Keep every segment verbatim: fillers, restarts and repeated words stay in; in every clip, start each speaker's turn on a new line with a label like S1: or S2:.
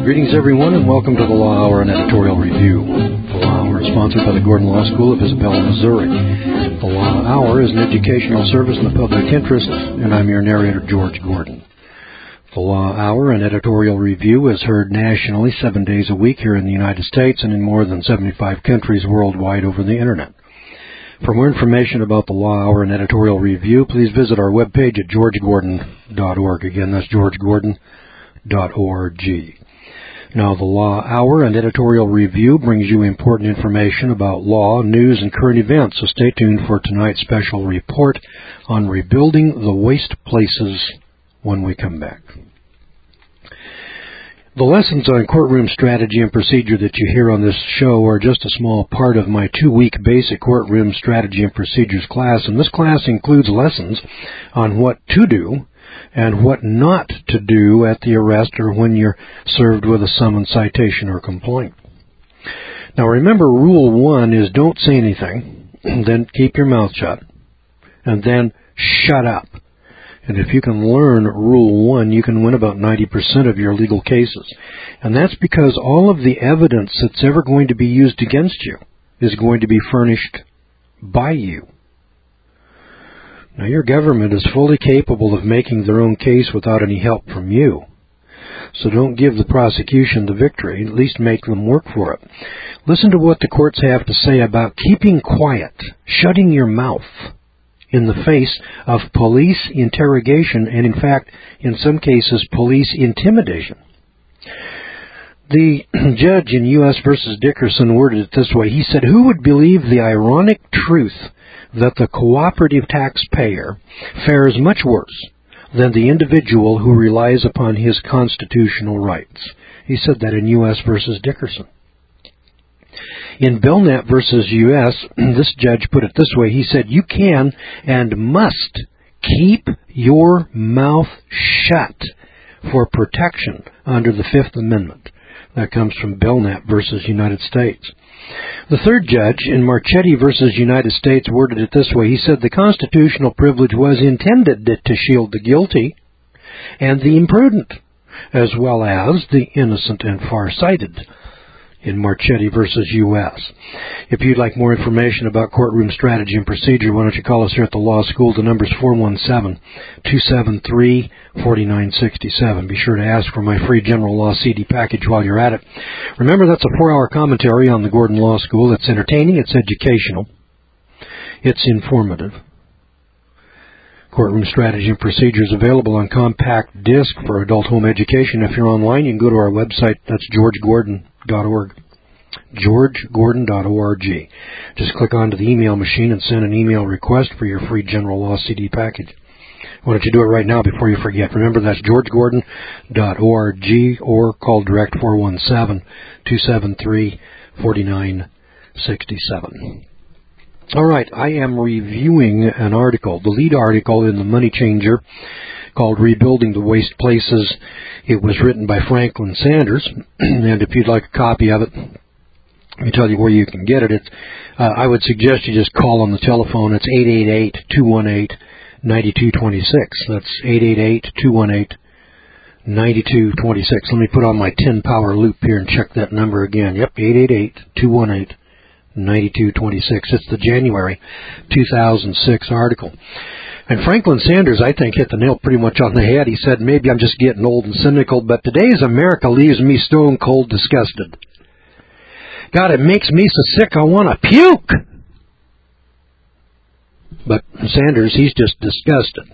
S1: Greetings, everyone, and welcome to the Law Hour and Editorial Review. The Law Hour is sponsored by the Gordon Law School of Isabella, Missouri. The Law Hour is an educational service in the public interest, and I'm your narrator, George Gordon. The Law Hour and Editorial Review is heard nationally seven days a week here in the United States and in more than seventy-five countries worldwide over the Internet. For more information about the Law Hour and Editorial Review, please visit our webpage at george gordon dot org. Again, that's george gordon dot org. Now, the Law Hour and Editorial Review brings you important information about law, news, and current events, so stay tuned for tonight's special report on rebuilding the waste places when we come back. The lessons on courtroom strategy and procedure that you hear on this show are just a small part of my two-week basic courtroom strategy and procedures class, and this class includes lessons on what to do and what not to do at the arrest or when you're served with a summons, citation, or complaint. Now remember, rule one is don't say anything, then keep your mouth shut, and then shut up. And if you can learn Rule one, you can win about ninety percent of your legal cases. And that's because all of the evidence that's ever going to be used against you is going to be furnished by you. Now, your government is fully capable of making their own case without any help from you. So don't give the prosecution the victory, at least make them work for it. Listen to what the courts have to say about keeping quiet, shutting your mouth in the face of police interrogation and, in fact, in some cases, police intimidation. The judge in U S versus Dickerson worded it this way. He said, "Who would believe the ironic truth that the cooperative taxpayer fares much worse than the individual who relies upon his constitutional rights?" He said that in U S versus Dickerson. In Belknap versus U S, this judge put it this way. He said, "You can and must keep your mouth shut for protection under the Fifth Amendment." That comes from Belknap versus United States. The third judge in Marchetti versus United States worded it this way. He said, "The constitutional privilege was intended to shield the guilty and the imprudent, as well as the innocent and far-sighted," in Marchetti versus U S If you'd like more information about courtroom strategy and procedure, why don't you call us here at the law school. The number's four one seven, two seven three, four nine six seven. Be sure to ask for my free general law C D package while you're at it. Remember, that's a four-hour commentary on the Gordon Law School. It's entertaining, it's educational, it's informative. Courtroom Strategy and Procedure is available on compact disc for adult home education. If you're online, you can go to our website. That's george gordon dot org. george gordon dot org. Just click onto the email machine and send an email request for your free general law C D package. Why don't you do it right now before you forget? Remember, that's george gordon dot org or call direct four one seven, two seven three, four nine six seven. All right, I am reviewing an article, the lead article in the Money Changer, called Rebuilding the Waste Places. It was written by Franklin Sanders, and if you'd like a copy of it, let me tell you where you can get it. It's, uh, I would suggest you just call on the telephone. It's eight eight eight, two one eight, nine two two six. That's eight eight eight, two one eight, nine two two six. Let me put on my ten power loop here and check that number again. Yep, eight eight eight, two one eight, nine two two six. It's the January two thousand six article. And Franklin Sanders, I think, hit the nail pretty much on the head. He said, "Maybe I'm just getting old and cynical, but today's America leaves me stone cold disgusted. God, it makes me so sick I want to puke." But Sanders, he's just disgusted.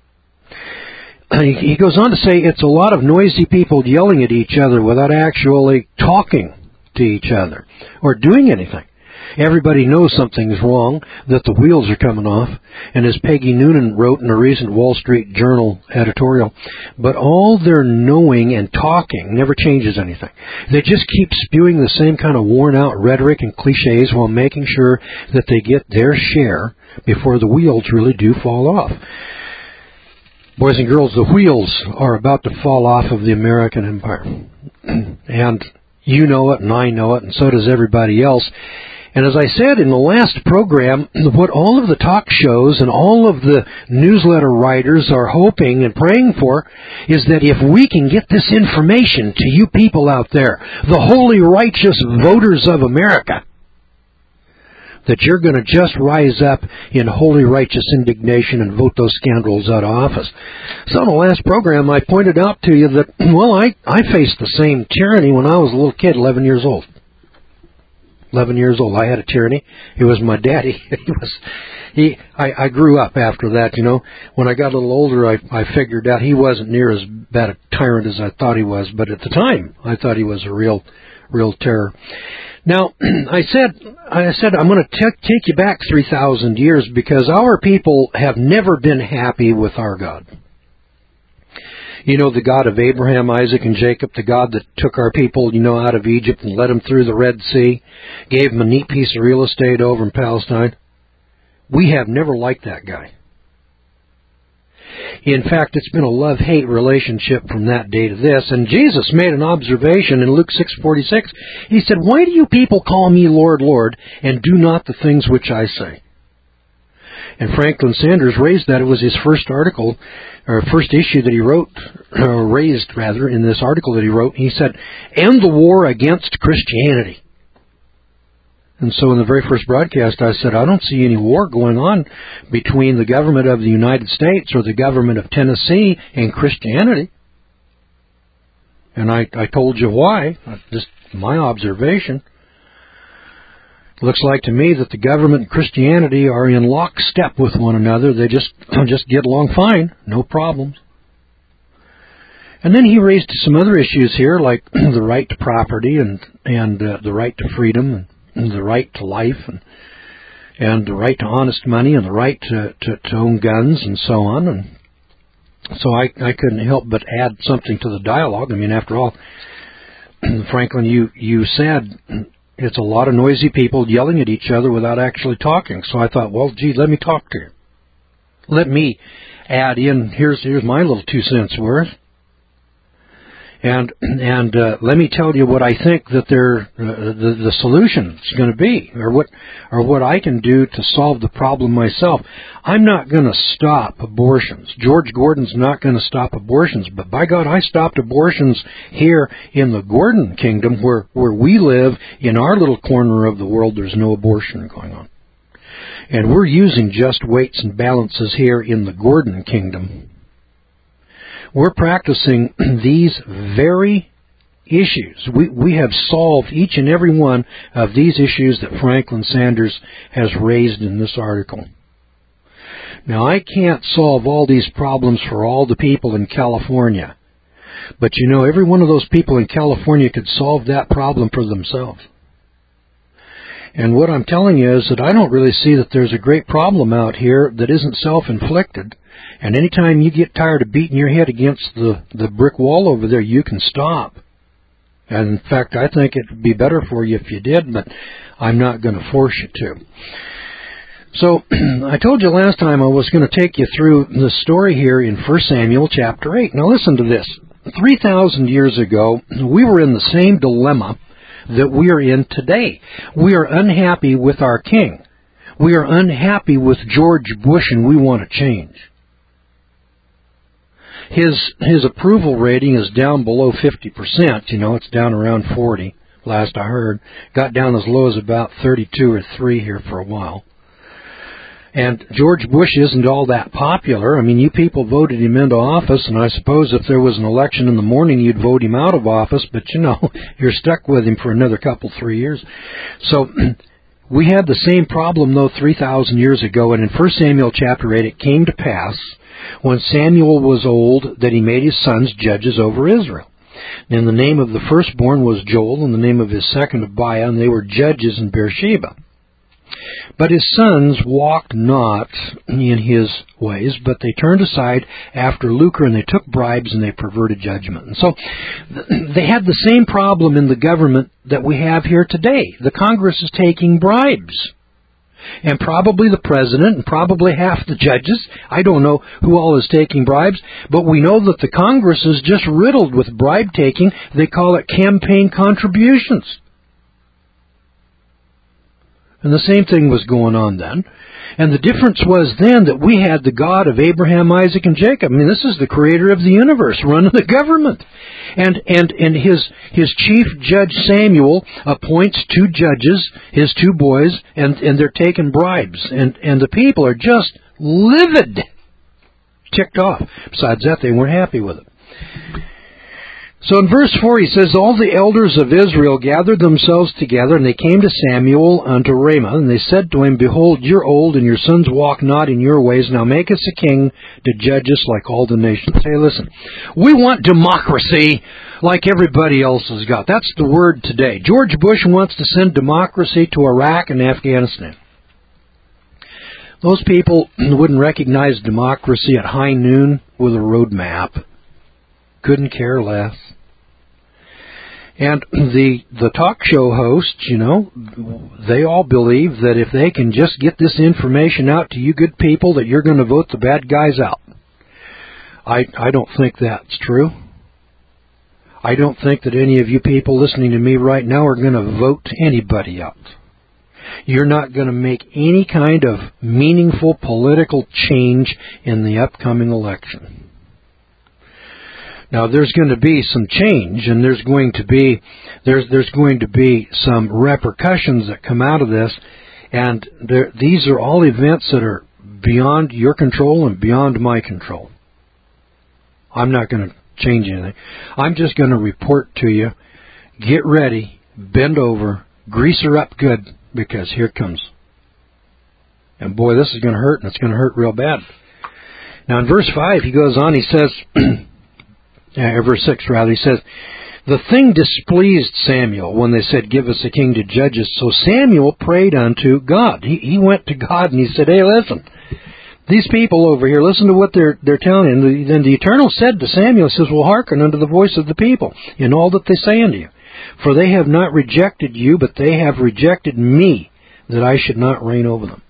S1: He goes on to say it's a lot of noisy people yelling at each other without actually talking to each other or doing anything. Everybody knows something's wrong, that the wheels are coming off, and as Peggy Noonan wrote in a recent Wall Street Journal editorial, but all their knowing and talking never changes anything. They just keep spewing the same kind of worn-out rhetoric and cliches while making sure that they get their share before the wheels really do fall off. Boys and girls, the wheels are about to fall off of the American empire. And you know it, and I know it, and so does everybody else. And as I said in the last program, what all of the talk shows and all of the newsletter writers are hoping and praying for is that if we can get this information to you people out there, the holy righteous voters of America, that you're going to just rise up in holy righteous indignation and vote those scoundrels out of office. So in the last program, I pointed out to you that, well, I, I faced the same tyranny when I was a little kid, eleven years old. eleven years old. I had a tyranny. He was my daddy. he was, he, I, I grew up after that, you know. When I got a little older, I, I figured out he wasn't near as bad a tyrant as I thought he was. But at the time, I thought he was a real, real terror. Now, I said, I said, I'm going to take you back three thousand years because our people have never been happy with our God. You know, the God of Abraham, Isaac, and Jacob, the God that took our people, you know, out of Egypt and led them through the Red Sea, gave them a neat piece of real estate over in Palestine. We have never liked that guy. In fact, it's been a love-hate relationship from that day to this. And Jesus made an observation in Luke six forty-six. He said, "Why do you people call me Lord, Lord, and do not the things which I say?" And Franklin Sanders raised that. It was his first article, or first issue that he wrote, or raised rather, in this article that he wrote. He said, "End the war against Christianity." And so in the very first broadcast, I said, I don't see any war going on between the government of the United States or the government of Tennessee and Christianity. And I, I told you why. Just my observation. Looks like to me that the government and Christianity are in lockstep with one another. They just just get along fine, no problems. And then he raised some other issues here, like the right to property and and uh, the right to freedom and, and the right to life and and the right to honest money and the right to, to, to own guns and so on. And so I, I couldn't help but add something to the dialogue. I mean, after all, Franklin, you you said it's a lot of noisy people yelling at each other without actually talking. So I thought, well, gee, let me talk to you. Let me add in, here's here's my little two cents worth. And and uh, let me tell you what I think that they're, uh, the, the solution is going to be, or what or what I can do to solve the problem myself. I'm not going to stop abortions. George Gordon's not going to stop abortions. But by God, I stopped abortions here in the Gordon Kingdom, where, where we live in our little corner of the world. There's no abortion going on. And we're using just weights and balances here in the Gordon Kingdom. We're practicing these very issues. We, we have solved each and every one of these issues that Franklin Sanders has raised in this article. Now, I can't solve all these problems for all the people in California. But you know, every one of those people in California could solve that problem for themselves. And what I'm telling you is that I don't really see that there's a great problem out here that isn't self-inflicted. And anytime you get tired of beating your head against the, the brick wall over there, you can stop. And in fact, I think it would be better for you if you did, but I'm not going to force you to. So, I told you last time I was going to take you through the story here in First Samuel chapter eight. Now listen to this. three thousand years ago, we were in the same dilemma that we are in today. We are unhappy with our king. We are unhappy with George Bush, and we want to change. His his approval rating is down below fifty percent. You know, it's down around forty, last I heard. Got down as low as about thirty-two or three here for a while. And George Bush isn't all that popular. I mean, you people voted him into office, and I suppose if there was an election in the morning, you'd vote him out of office. But, you know, you're stuck with him for another couple, three years. So we had the same problem, though, three thousand years ago. And in First Samuel chapter eight, it came to pass, when Samuel was old, that he made his sons judges over Israel. And the name of the firstborn was Joel, and the name of his second Abiah, and they were judges in Beersheba. But his sons walked not in his ways, but they turned aside after lucre, and they took bribes, and they perverted judgment. And so they had the same problem in the government that we have here today. The Congress is taking bribes. And probably the president and probably half the judges. I don't know who all is taking bribes, but we know that the Congress is just riddled with bribe taking. They call it campaign contributions. And the same thing was going on then. And the difference was then that we had the God of Abraham, Isaac, and Jacob. I mean, this is the creator of the universe running the government. And and and his his chief judge Samuel appoints two judges, his two boys, and, and they're taking bribes. And, and the people are just livid, ticked off. Besides that, they weren't happy with it. So in verse four he says, all the elders of Israel gathered themselves together, and they came to Samuel unto Ramah, and they said to him, behold, you're old, and your sons walk not in your ways. Now make us a king to judge us like all the nations. Hey, listen, we want democracy like everybody else has got. That's the word today. George Bush wants to send democracy to Iraq and Afghanistan. Those people wouldn't recognize democracy at high noon with a road map. Couldn't care less. And the the talk show hosts, you know, they all believe that if they can just get this information out to you good people, that you're going to vote the bad guys out. I I don't think that's true. I don't think that any of you people listening to me right now are going to vote anybody out. You're not going to make any kind of meaningful political change in the upcoming election. Now, there's going to be some change, and there's going to be there's there's going to be some repercussions that come out of this, and there, these are all events that are beyond your control and beyond my control. I'm not going to change anything. I'm just going to report to you. Get ready, bend over, grease her up good, because here it comes. And boy, this is going to hurt, and it's going to hurt real bad. Now, in verse five, he goes on. He says. Uh, verse six, rather, he says, the thing displeased Samuel when they said, give us a king to judge us. So Samuel prayed unto God. He, he went to God and he said, hey, listen, these people over here, listen to what they're they're telling you. And then the Eternal said to Samuel, he says, well, hearken unto the voice of the people in all that they say unto you. For they have not rejected you, but they have rejected me, that I should not reign over them.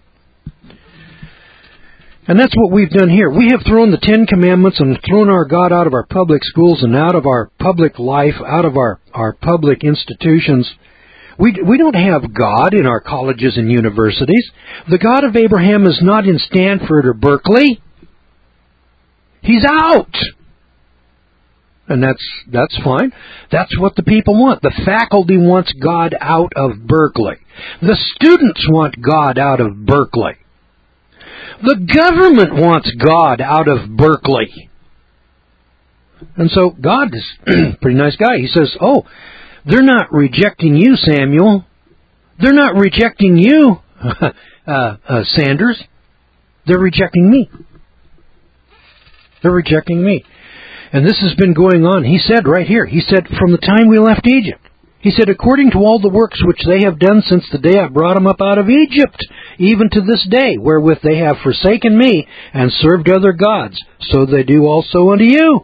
S1: And that's what we've done here. We have thrown the Ten Commandments and thrown our God out of our public schools and out of our public life, out of our, our public institutions. We, we don't have God in our colleges and universities. The God of Abraham is not in Stanford or Berkeley. He's out. And that's, that's fine. That's what the people want. The faculty wants God out of Berkeley. The students want God out of Berkeley. The government wants God out of Berkeley. And so God is a pretty nice guy. He says, oh, they're not rejecting you, Samuel. They're not rejecting you, uh, uh, Sanders. They're rejecting me. They're rejecting me. And this has been going on. He said right here, he said, from the time we left Egypt. He said, according to all the works which they have done since the day I brought them up out of Egypt, even to this day, wherewith they have forsaken me and served other gods, so they do also unto you.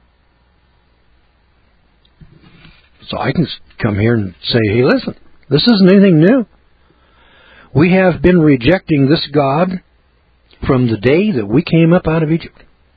S1: So I can come here and say, hey, listen, this isn't anything new. We have been rejecting this God from the day that we came up out of Egypt.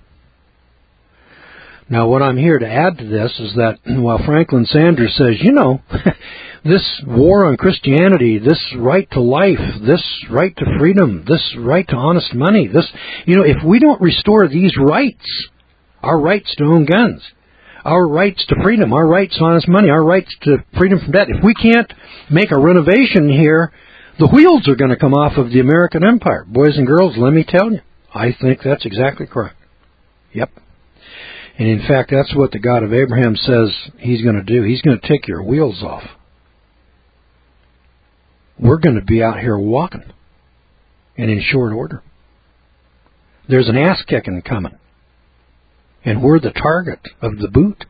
S1: Now, what I'm here to add to this is that while Franklin Sanders says, you know, this war on Christianity, this right to life, this right to freedom, this right to honest money, this, you know, if we don't restore these rights, our rights to own guns, our rights to freedom, our rights to honest money, our rights to freedom from debt, if we can't make a renovation here, the wheels are going to come off of the American empire. Boys and girls, let me tell you, I think that's exactly correct. Yep. And in fact, that's what the God of Abraham says He's going to do. He's going to take your wheels off. We're going to be out here walking, and in short order. There's an ass-kicking coming, and we're the target of the boot.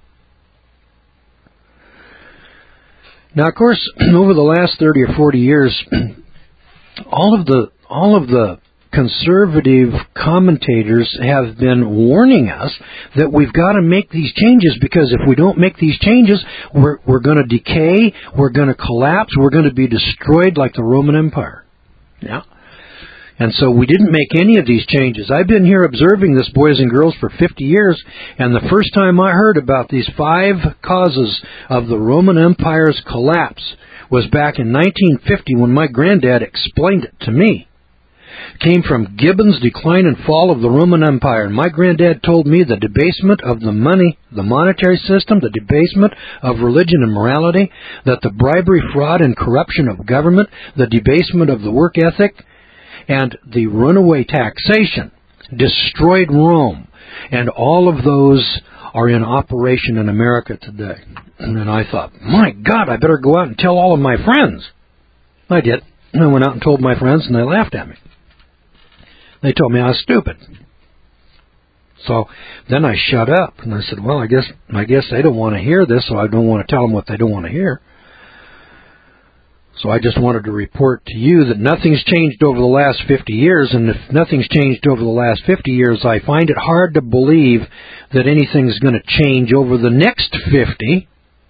S1: Now, of course, over the last thirty or forty years, all of the all of the conservative commentators have been warning us that we've got to make these changes, because if we don't make these changes, we're, we're going to decay, we're going to collapse, we're going to be destroyed like the Roman Empire. Yeah. And so we didn't make any of these changes. I've been here observing this, boys and girls, for fifty years, and the first time I heard about these five causes of the Roman Empire's collapse was back in nineteen fifty when my granddad explained it to me. It came from Gibbon's Decline and Fall of the Roman Empire. My granddad told me the debasement of the money, the monetary system, the debasement of religion and morality, that the bribery, fraud, and corruption of government, the debasement of the work ethic, and the runaway taxation destroyed Rome. And all of those are in operation in America today. And I thought, my God, I better go out and tell all of my friends. I did. I went out and told my friends, and they laughed at me. They told me I was stupid. So then I shut up, and I said, well, I guess I guess they don't want to hear this, so I don't want to tell them what they don't want to hear. So I just wanted to report to you that nothing's changed over the last fifty years, and if nothing's changed over the last fifty years, I find it hard to believe that anything's going to change over the next fifty.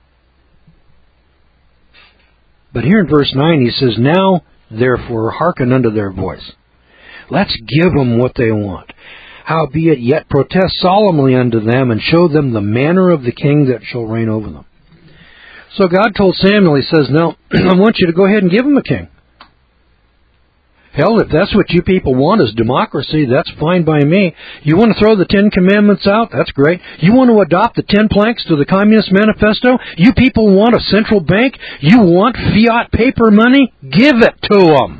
S1: But here in verse nine he says, now, therefore, hearken unto their voice. Let's give them what they want. Howbeit, yet protest solemnly unto them, and show them the manner of the king that shall reign over them. So God told Samuel, he says, now, I want you to go ahead and give them a king. Hell, if that's what you people want is democracy, that's fine by me. You want to throw the Ten Commandments out? That's great. You want to adopt the Ten Planks to the Communist Manifesto? You people want a central bank? You want fiat paper money? Give it to them.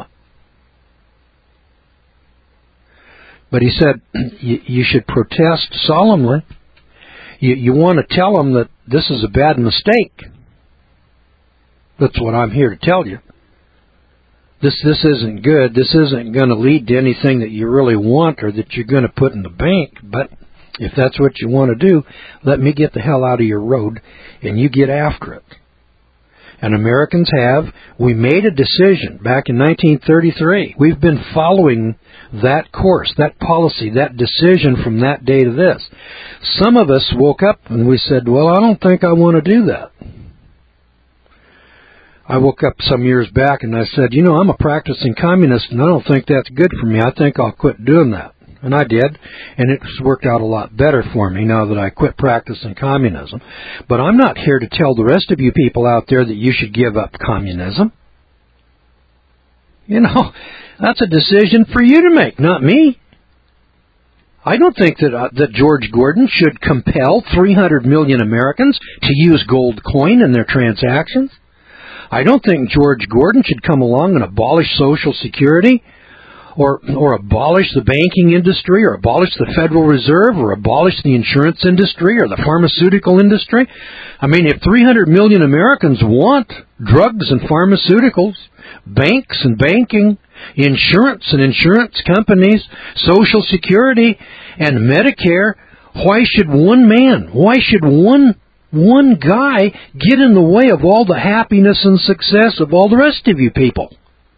S1: But he said, you, you should protest solemnly. You, you want to tell them that this is a bad mistake. That's what I'm here to tell you. This this isn't good. This isn't going to lead to anything that you really want or that you're going to put in the bank. But if that's what you want to do, let me get the hell out of your road and you get after it. And Americans have. We made a decision back in nineteen thirty-three. We've been following that course, that policy, that decision from that day to this. Some of us woke up and we said, well, I don't think I want to do that. I woke up some years back and I said, you know, I'm a practicing communist and I don't think that's good for me. I think I'll quit doing that. And I did, and it's worked out a lot better for me now that I quit practicing communism. But I'm not here to tell the rest of you people out there that you should give up communism. You know, that's a decision for you to make, not me. I don't think that uh, that George Gordon should compel three hundred million Americans to use gold coin in their transactions. I don't think George Gordon should come along and abolish Social Security or or abolish the banking industry or abolish the Federal Reserve or abolish the insurance industry or the pharmaceutical industry. I mean, if three hundred million Americans want drugs and pharmaceuticals, banks and banking, insurance and insurance companies, Social Security and Medicare, why should one man, why should one One guy get in the way of all the happiness and success of all the rest of you people?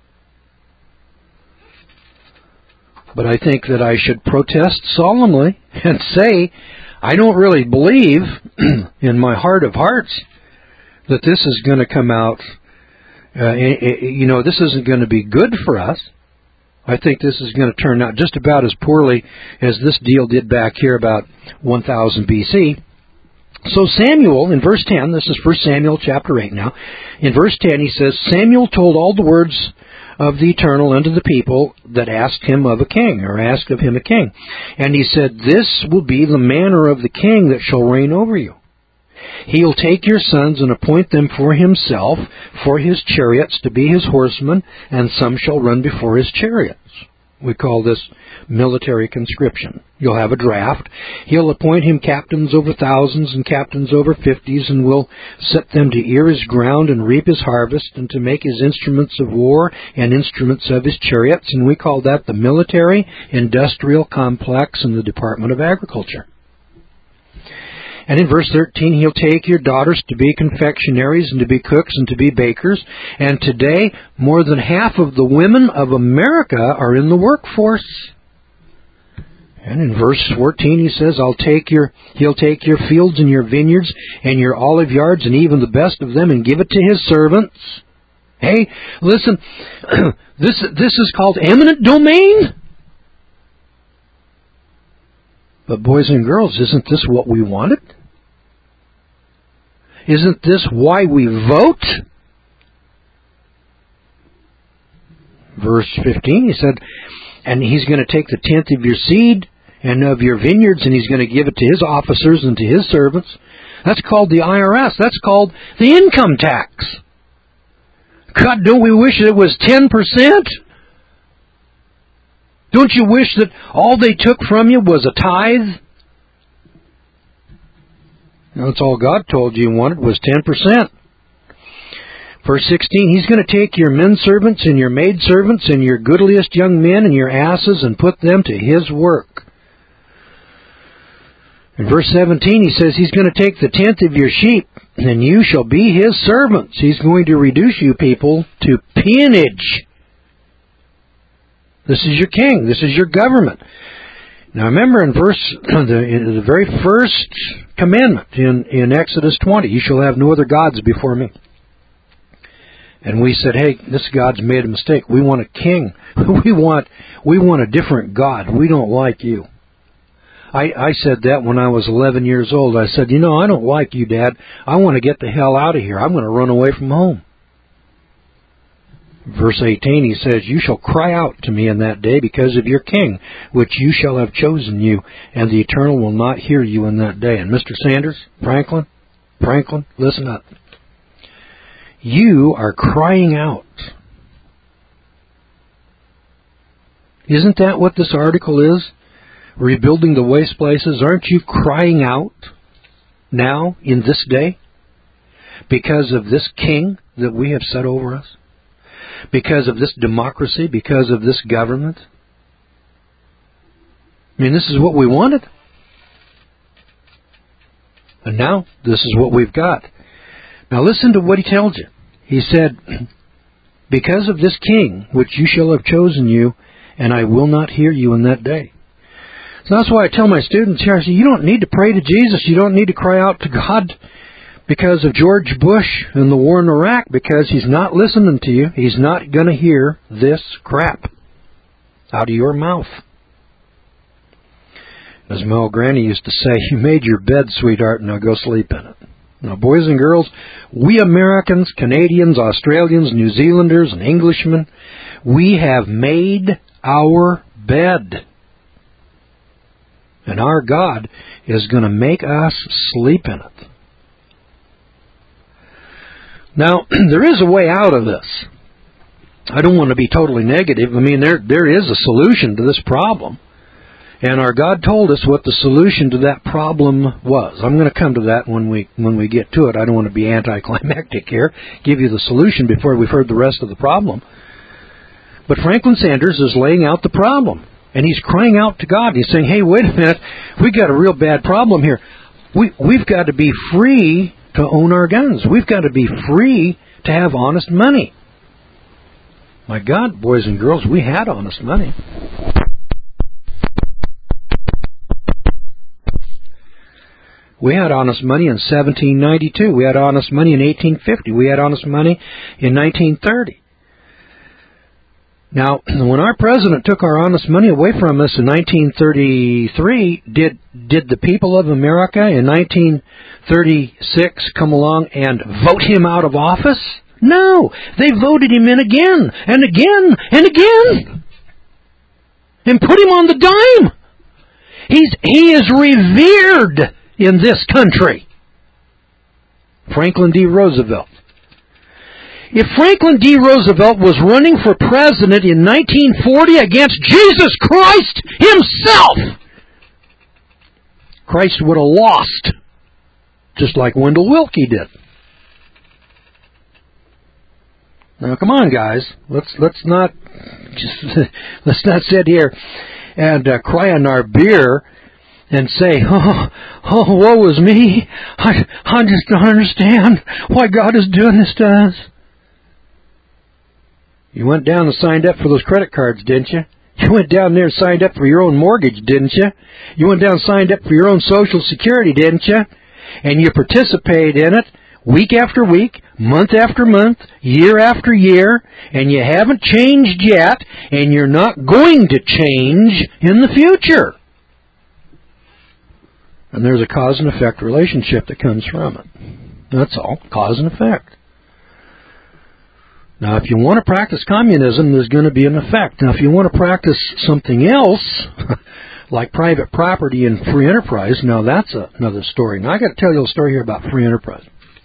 S1: But I think that I should protest solemnly and say, I don't really believe in my heart of hearts that this is going to come out, uh, you know, this isn't going to be good for us. I think this is going to turn out just about as poorly as this deal did back here about one thousand B C. So Samuel, in verse ten, this is First Samuel chapter eight now, in verse ten he says, Samuel told all the words of the Eternal unto the people that asked him of a king, or asked of him a king. And he said, this will be the manner of the king that shall reign over you. He'll take your sons and appoint them for himself, for his chariots to be his horsemen, and some shall run before his chariots. We call this military conscription. You'll have a draft. He'll appoint him captains over thousands and captains over fifties, and will set them to ear his ground and reap his harvest, and to make his instruments of war and instruments of his chariots. And we call that the military industrial complex in the Department of Agriculture. And in verse thirteen, he'll take your daughters to be confectionaries and to be cooks and to be bakers. And today, more than half of the women of America are in the workforce. And in verse fourteen, he says, "I'll take your, he'll take your fields and your vineyards and your olive yards and even the best of them and give it to his servants." Hey, listen, this this is called eminent domain. But boys and girls, isn't this what we wanted? Isn't this why we vote? verse fifteen, he said, and he's going to take the tenth of your seed and of your vineyards, and he's going to give it to his officers and to his servants. That's called the I R S. That's called the income tax. God, don't we wish it was ten percent? Don't you wish that all they took from you was a tithe? That's all God told you He wanted was ten percent. Verse sixteen, He's going to take your men servants and your maid servants and your goodliest young men and your asses and put them to His work. In verse seventeen, He says He's going to take the tenth of your sheep and you shall be His servants. He's going to reduce you people to peonage. This is your king. This is your government. Now remember in verse the, in the very first commandment in, in Exodus twenty, you shall have no other gods before me. And we said, hey, this God's made a mistake. We want a king. We want we want a different God. We don't like you. I, I said that when I was eleven years old. I said, you know, I don't like you, Dad. I want to get the hell out of here. I'm going to run away from home. Verse eighteen, He says, you shall cry out to me in that day because of your king, which you shall have chosen you, and the Eternal will not hear you in that day. And Mister Sanders, Franklin, Franklin, listen up. You are crying out. Isn't that what this article is? Rebuilding the waste places. Aren't you crying out now in this day because of this king that we have set over us? Because of this democracy? Because of this government? I mean, this is what we wanted. And now, this is what we've got. Now listen to what He tells you. He said, because of this king, which you shall have chosen you, and I will not hear you in that day. So that's why I tell my students here, I say, you don't need to pray to Jesus. You don't need to cry out to God because of George Bush and the war in Iraq, because He's not listening to you. He's not going to hear this crap out of your mouth. As Mel Granny used to say, you made your bed, sweetheart, now go sleep in it. Now, boys and girls, we Americans, Canadians, Australians, New Zealanders, and Englishmen, we have made our bed. And our God is going to make us sleep in it. Now, there is a way out of this. I don't want to be totally negative. I mean, there there is a solution to this problem. And our God told us what the solution to that problem was. I'm going to come to that when we when we get to it. I don't want to be anticlimactic here. Give you the solution before we've heard the rest of the problem. But Franklin Sanders is laying out the problem. And he's crying out to God. He's saying, hey, wait a minute. We've got a real bad problem here. We, we've got to be free to own our guns. We've got to be free to have honest money. My God, boys and girls, we had honest money. We had honest money in seventeen ninety-two. We had honest money in eighteen fifty. We had honest money in nineteen thirty. Now, when our president took our honest money away from us in nineteen thirty-three, did did the people of America in nineteen thirty-six come along and vote him out of office? No. They voted him in again and again and again and put him on the dime. He's he is revered in this country. Franklin D. Roosevelt. If Franklin D. Roosevelt was running for president in nineteen forty against Jesus Christ Himself, Christ would have lost, just like Wendell Willkie did. Now, come on, guys. Let's let's not just let's not sit here and uh, cry on our beer and say, "Oh, oh, woe is me! I I just don't understand why God is doing this to us." You went down and signed up for those credit cards, didn't you? You went down there and signed up for your own mortgage, didn't you? You went down and signed up for your own Social Security, didn't you? And you participate in it week after week, month after month, year after year, and you haven't changed yet, and you're not going to change in the future. And there's a cause and effect relationship that comes from it. That's all, cause and effect. Now, if you want to practice communism, there's going to be an effect. Now, if you want to practice something else, like private property and free enterprise, now that's a, another story. Now, I got to tell you a story here about free enterprise.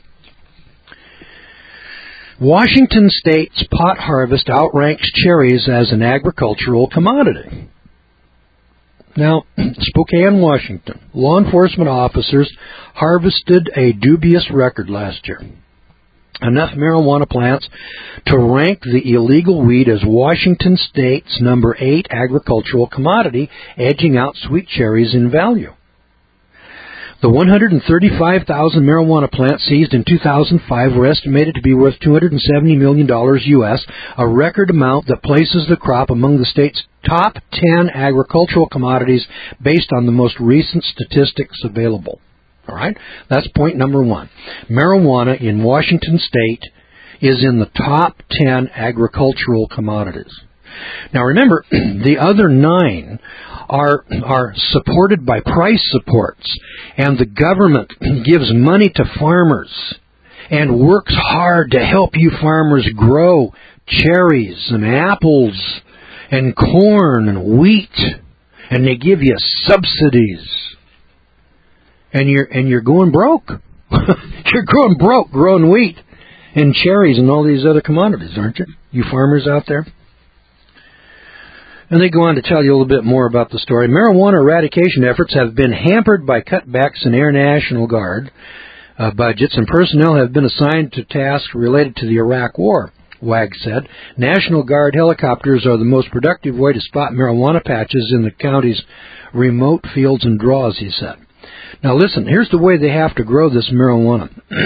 S1: Washington State's pot harvest outranks cherries as an agricultural commodity. Now, Spokane, Washington, law enforcement officers harvested a dubious record last year. Enough marijuana plants to rank the illegal weed as Washington State's number eight agricultural commodity, edging out sweet cherries in value. The one hundred thirty-five thousand marijuana plants seized in two thousand five were estimated to be worth two hundred seventy million dollars U S, a record amount that places the crop among the state's top ten agricultural commodities based on the most recent statistics available. All right? That's point number one. Marijuana in Washington State is in the top ten agricultural commodities. Now remember, the other nine are are supported by price supports, and the government gives money to farmers and works hard to help you farmers grow cherries and apples and corn and wheat, and they give you subsidies. And you're and you're going broke. You're going broke growing wheat and cherries and all these other commodities, aren't you? You farmers out there? And they go on to tell you a little bit more about the story. Marijuana eradication efforts have been hampered by cutbacks in Air National Guard uh, budgets, and personnel have been assigned to tasks related to the Iraq War, Wag said. National Guard helicopters are the most productive way to spot marijuana patches in the county's remote fields and draws, he said. Now listen, here's the way they have to grow this marijuana.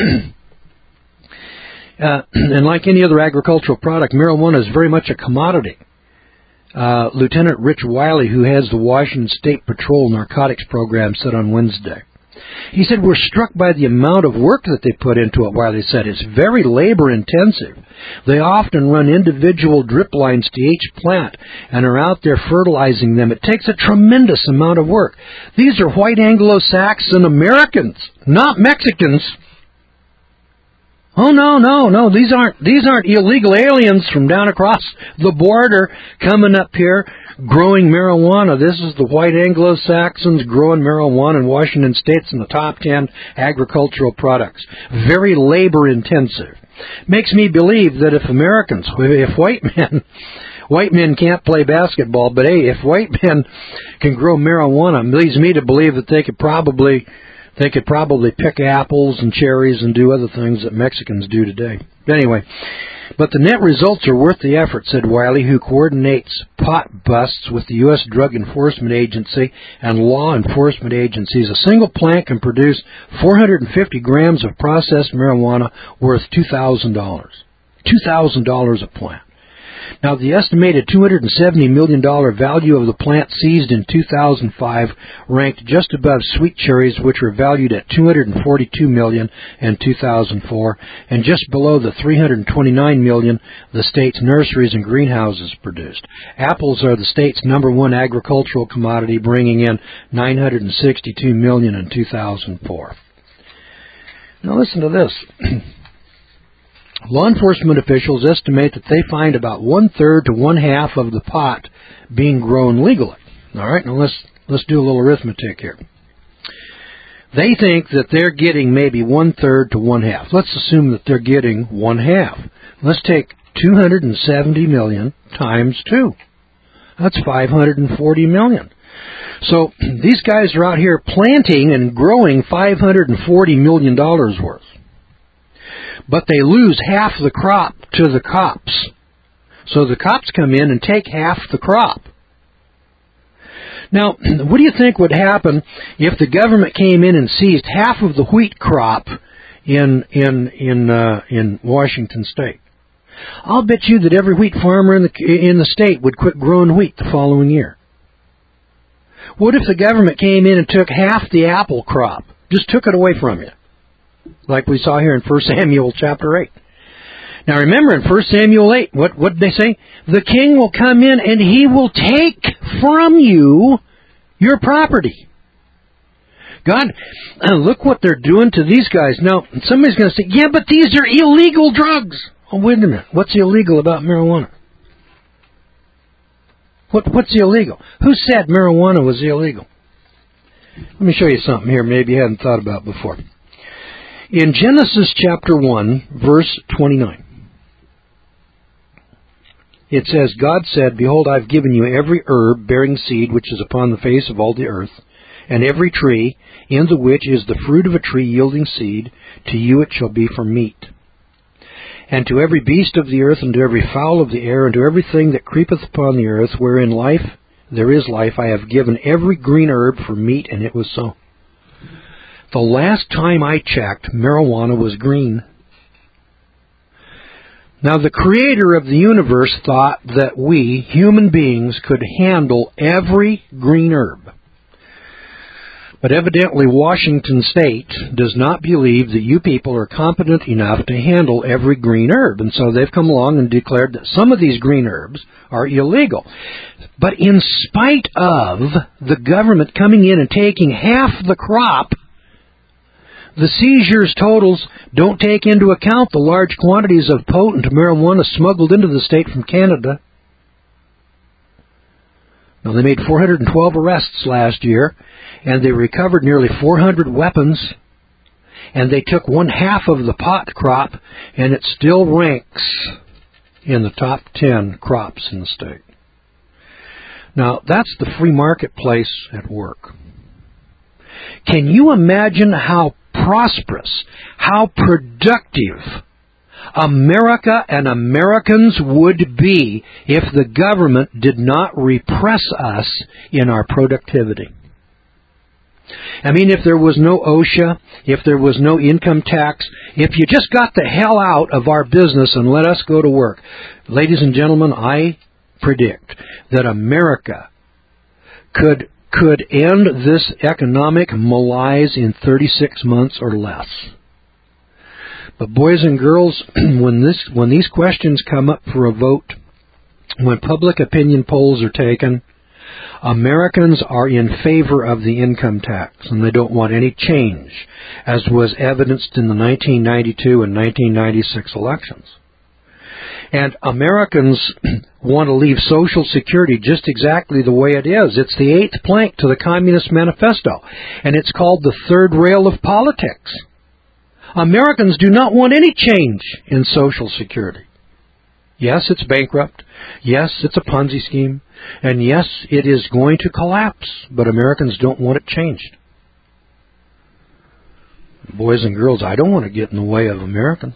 S1: uh, and like any other agricultural product, marijuana is very much a commodity. Uh, Lieutenant Rich Wiley, who heads the Washington State Patrol Narcotics Program, said on Wednesday. He said, we're struck by the amount of work that they put into it, Wiley said. It's very labor-intensive. They often run individual drip lines to each plant and are out there fertilizing them. It takes a tremendous amount of work. These are white Anglo-Saxon Americans, not Mexicans. Oh, no, no, no, these aren't these aren't illegal aliens from down across the border coming up here growing marijuana. This is the white Anglo-Saxons growing marijuana in Washington State's in the top ten agricultural products. Very labor-intensive. Makes me believe that if Americans, if white men, white men can't play basketball, but hey, if white men can grow marijuana, it leads me to believe that they could probably... They could probably pick apples and cherries and do other things that Mexicans do today. Anyway, but the net results are worth the effort, said Wiley, who coordinates pot busts with the U S Drug Enforcement Agency and law enforcement agencies. A single plant can produce four hundred fifty grams of processed marijuana worth two thousand dollars. two thousand dollars a plant. Now, the estimated two hundred seventy million dollars value of the plant seized in two thousand five ranked just above sweet cherries, which were valued at two hundred forty-two million dollars in two thousand four, and just below the three hundred twenty-nine million dollars the state's nurseries and greenhouses produced. Apples are the state's number one agricultural commodity, bringing in nine hundred sixty-two million dollars in two thousand four. Now, listen to this. Law enforcement officials estimate that they find about one-third to one-half of the pot being grown legally. All right, now let's let's do a little arithmetic here. They think that they're getting maybe one-third to one-half. Let's assume that they're getting one-half. Let's take two hundred seventy million times two. That's five hundred forty million. So these guys are out here planting and growing five hundred forty million dollars worth. But they lose half the crop to the cops. So the cops come in and take half the crop. Now, what do you think would happen if the government came in and seized half of the wheat crop in in in uh, in Washington State? I'll bet you that every wheat farmer in the in the state would quit growing wheat the following year. What if the government came in and took half the apple crop, just took it away from you? Like we saw here in First Samuel chapter eight. Now remember, in First Samuel eight, what, what did they say? The king will come in and he will take from you your property. God, uh, look what they're doing to these guys. Now, somebody's going to say, yeah, but these are illegal drugs. Oh, wait a minute. What's illegal about marijuana? What, what's illegal? Who said marijuana was illegal? Let me show you something here maybe you hadn't thought about before. In Genesis chapter one, verse twenty-nine, it says, God said, Behold, I've given you every herb bearing seed which is upon the face of all the earth, and every tree in the which is the fruit of a tree yielding seed, to you it shall be for meat. And to every beast of the earth, and to every fowl of the air, and to everything that creepeth upon the earth, wherein life there is life, I have given every green herb for meat, and it was so. The last time I checked, marijuana was green. Now, the creator of the universe thought that we, human beings, could handle every green herb. But evidently Washington State does not believe that you people are competent enough to handle every green herb. And so they've come along and declared that some of these green herbs are illegal. But in spite of the government coming in and taking half the crop, the seizures totals don't take into account the large quantities of potent marijuana smuggled into the state from Canada. Now, they made four hundred twelve arrests last year, and they recovered nearly four hundred weapons, and they took one half of the pot crop, and it still ranks in the top ten crops in the state. Now, that's the free marketplace at work. Can you imagine how prosperous, how productive America and Americans would be if the government did not repress us in our productivity? I mean, if there was no OSHA, if there was no income tax, if you just got the hell out of our business and let us go to work, ladies and gentlemen, I predict that America could could end this economic malaise in thirty-six months or less. But boys and girls, when this when these questions come up for a vote, when public opinion polls are taken, Americans are in favor of the income tax, and they don't want any change, as was evidenced in the nineteen ninety-two and nineteen ninety-six elections. And Americans want to leave Social Security just exactly the way it is. It's the eighth plank to the Communist Manifesto, and it's called the third rail of politics. Americans do not want any change in Social Security. Yes, it's bankrupt. Yes, it's a Ponzi scheme. And yes, it is going to collapse, but Americans don't want it changed. Boys and girls, I don't want to get in the way of Americans.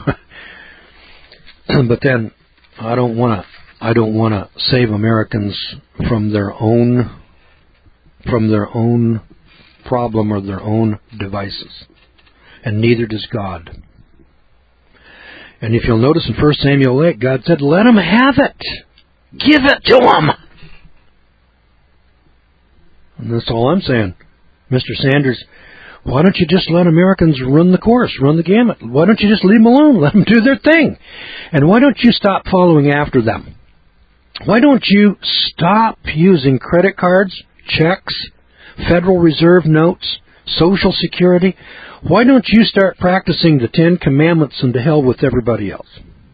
S1: But then I don't want to I don't want to save Americans from their own from their own problem or their own devices. And neither does God. And if you'll notice in First Samuel eight, God said, let them have it. Give it to them. And that's all I'm saying. Mister Sanders, why don't you just let Americans run the course, run the gamut? Why don't you just leave them alone, let them do their thing? And why don't you stop following after them? Why don't you stop using credit cards, checks, Federal Reserve notes, Social Security? Why don't you start practicing the Ten Commandments and to hell with everybody else?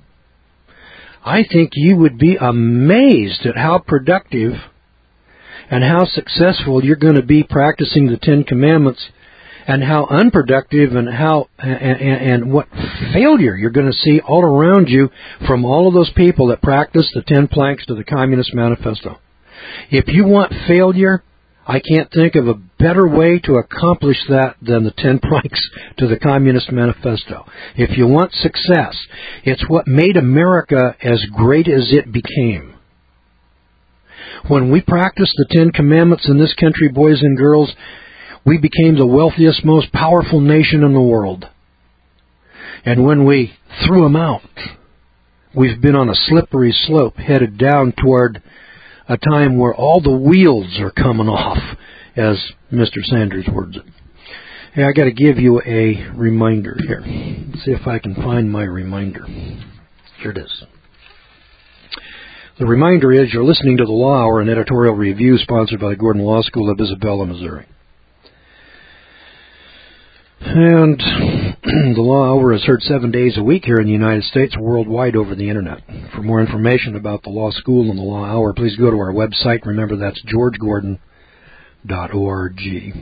S1: I think you would be amazed at how productive and how successful you're going to be practicing the Ten Commandments, and how unproductive and how and, and, and what failure you're going to see all around you from all of those people that practice the Ten Planks to the Communist Manifesto. If you want failure, I can't think of a better way to accomplish that than the Ten Planks to the Communist Manifesto. If you want success, it's what made America as great as it became. When we practiced the Ten Commandments in this country, boys and girls, we became the wealthiest, most powerful nation in the world. And when we threw them out, we've been on a slippery slope headed down toward a time where all the wheels are coming off, as Mister Sanders words it. Hey, I got to give you a reminder here. Let's see if I can find my reminder. Here it is. The reminder is you're listening to the Law Hour, an editorial review sponsored by the Gordon Law School of Isabella, Missouri. And the Law Hour is heard seven days a week here in the United States, worldwide over the Internet. For more information about the Law School and the Law Hour, please go to our website. Remember, that's george gordon dot org.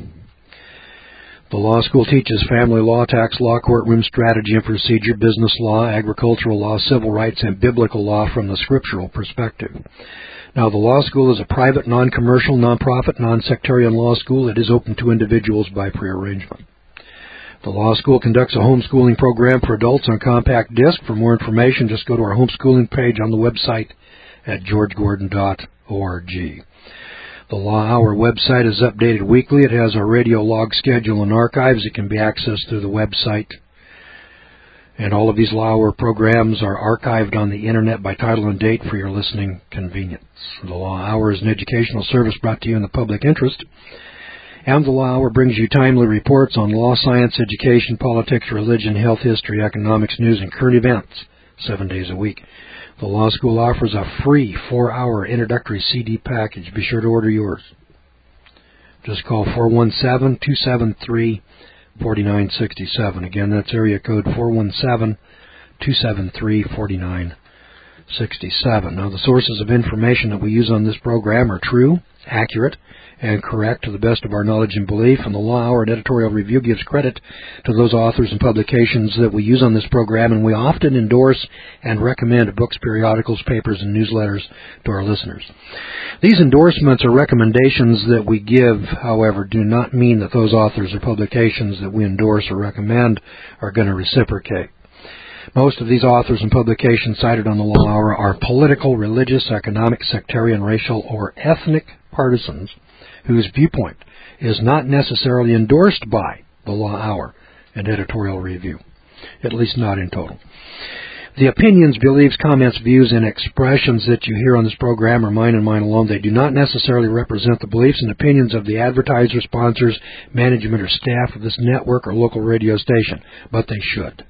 S1: The Law School teaches family law, tax law, courtroom strategy and procedure, business law, agricultural law, civil rights, and biblical law from the scriptural perspective. Now, the Law School is a private, non-commercial, non-profit, non-sectarian law school. It is open to individuals by prearrangement. The Law School conducts a homeschooling program for adults on compact disc. For more information, just go to our homeschooling page on the website at george gordon dot org. The Law Hour website is updated weekly. It has our radio log schedule and archives. It can be accessed through the website. And all of these Law Hour programs are archived on the Internet by title and date for your listening convenience. The Law Hour is an educational service brought to you in the public interest. And the Law Hour brings you timely reports on law, science, education, politics, religion, health, history, economics, news, and current events seven days a week. The Law School offers a free four-hour introductory C D package. Be sure to order yours. Just call four one seven, two seven three, four nine six seven. Again, that's area code four one seven, two seven three, four nine six seven. Now, the sources of information that we use on this program are true, accurate, and correct to the best of our knowledge and belief, and the Law Hour and Editorial Review gives credit to those authors and publications that we use on this program, and we often endorse and recommend books, periodicals, papers, and newsletters to our listeners. These endorsements or recommendations that we give, however, do not mean that those authors or publications that we endorse or recommend are going to reciprocate. Most of these authors and publications cited on the Law Hour are political, religious, economic, sectarian, racial, or ethnic partisans whose viewpoint is not necessarily endorsed by the Law Hour and Editorial Review, at least not in total. The opinions, beliefs, comments, views, and expressions that you hear on this program are mine and mine alone. They do not necessarily represent the beliefs and opinions of the advertiser, sponsors, management, or staff of this network or local radio station, but they should.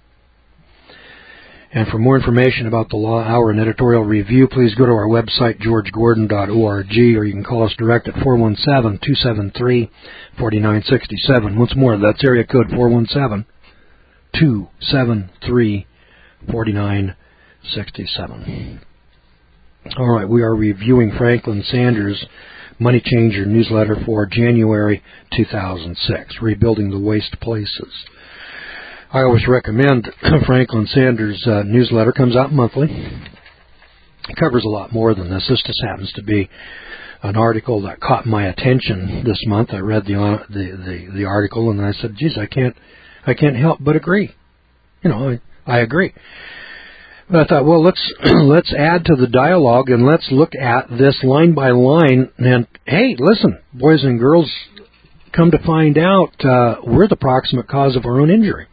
S1: And for more information about the Law Hour and Editorial Review, please go to our website, george gordon dot org, or you can call us direct at four one seven, two seven three, four nine six seven. Once more, that's area code four one seven, two seven three, four nine six seven. All right, we are reviewing Franklin Sanders' Money Changer newsletter for January two thousand six, Rebuilding the Waste Places. I always recommend Franklin Sanders' uh, newsletter. Comes out monthly. It covers a lot more than this. This just happens to be an article that caught my attention this month. I read the uh, the, the the article and I said, "Geez, I can't I can't help but agree." You know, I, I agree. But I thought, well, let's let's add to the dialogue and let's look at this line by line. And hey, listen, boys and girls, come to find out, uh, we're the proximate cause of our own injury.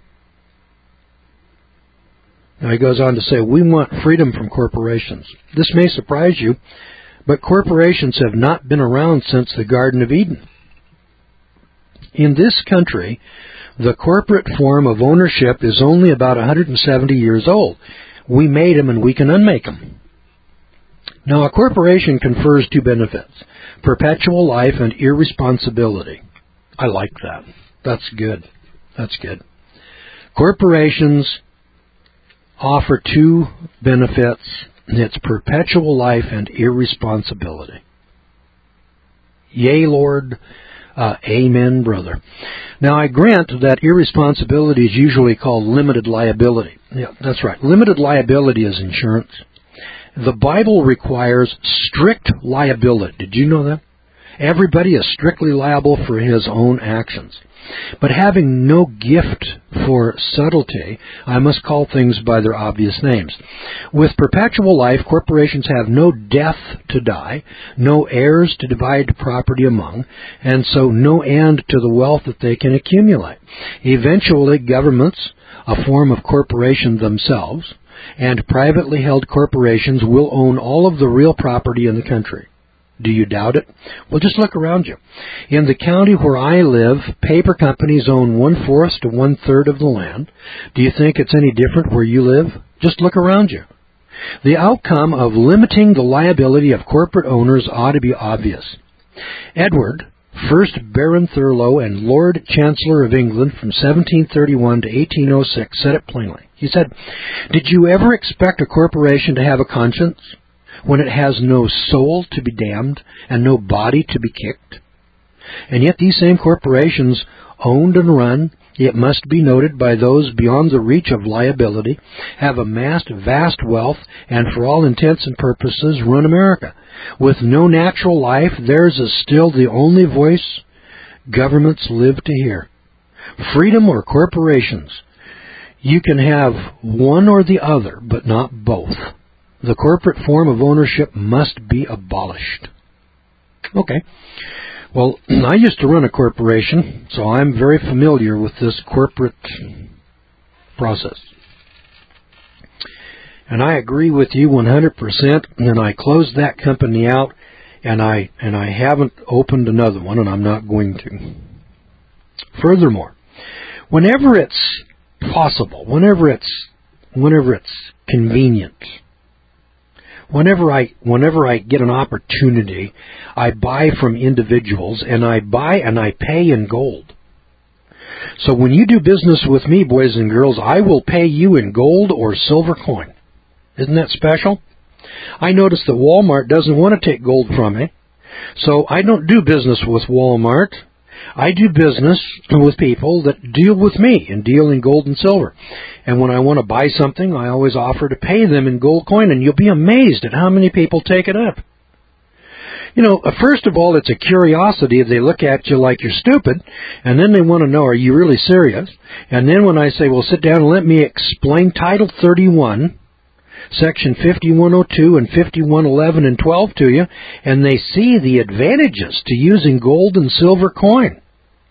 S1: Now he goes on to say, we want freedom from corporations. This may surprise you, but corporations have not been around since the Garden of Eden. In this country, the corporate form of ownership is only about one hundred seventy years old. We made them and we can unmake them. Now, a corporation confers two benefits, perpetual life and irresponsibility. I like that. That's good. That's good. Corporations offer two benefits. It's perpetual life and irresponsibility. Yea, Lord. Uh, amen, brother. Now, I grant that irresponsibility is usually called limited liability. Yeah, that's right. Limited liability is insurance. The Bible requires strict liability. Did you know that? Everybody is strictly liable for his own actions. But having no gift for subtlety, I must call things by their obvious names. With perpetual life, corporations have no death to die, no heirs to divide property among, and so no end to the wealth that they can accumulate. Eventually, governments, a form of corporation themselves, and privately held corporations will own all of the real property in the country. Do you doubt it? Well, just look around you. In the county where I live, paper companies own one-fourth to one-third of the land. Do you think it's any different where you live? Just look around you. The outcome of limiting the liability of corporate owners ought to be obvious. Edward, first Baron Thurlow and Lord Chancellor of England from seventeen thirty-one to eighteen oh six, said it plainly. He said, "Did you ever expect a corporation to have a conscience when it has no soul to be damned and no body to be kicked? And yet these same corporations, owned and run, it must be noted, by those beyond the reach of liability, have amassed vast wealth and for all intents and purposes run America. With no natural life, theirs is still the only voice governments live to hear. Freedom or corporations? You can have one or the other, but not both. The corporate form of ownership must be abolished." Okay. Well, I used to run a corporation, so I'm very familiar with this corporate process. And I agree with you one hundred percent, and I closed that company out, and I and I haven't opened another one, and I'm not going to. Furthermore, whenever it's possible, whenever it's whenever it's convenient, Whenever I whenever I get an opportunity, I buy from individuals, and I buy and I pay in gold. So when you do business with me, boys and girls, I will pay you in gold or silver coin. Isn't that special? I notice that Walmart doesn't want to take gold from me, so I don't do business with Walmart. I do business with people that deal with me and deal in gold and silver. And when I want to buy something, I always offer to pay them in gold coin, and you'll be amazed at how many people take it up. You know, first of all, it's a curiosity. They look at you like you're stupid, and then they want to know, are you really serious? And then when I say, well, sit down and let me explain Title thirty-one, Section fifty-one oh two and fifty-one eleven and twelve to you, and they see the advantages to using gold and silver coin.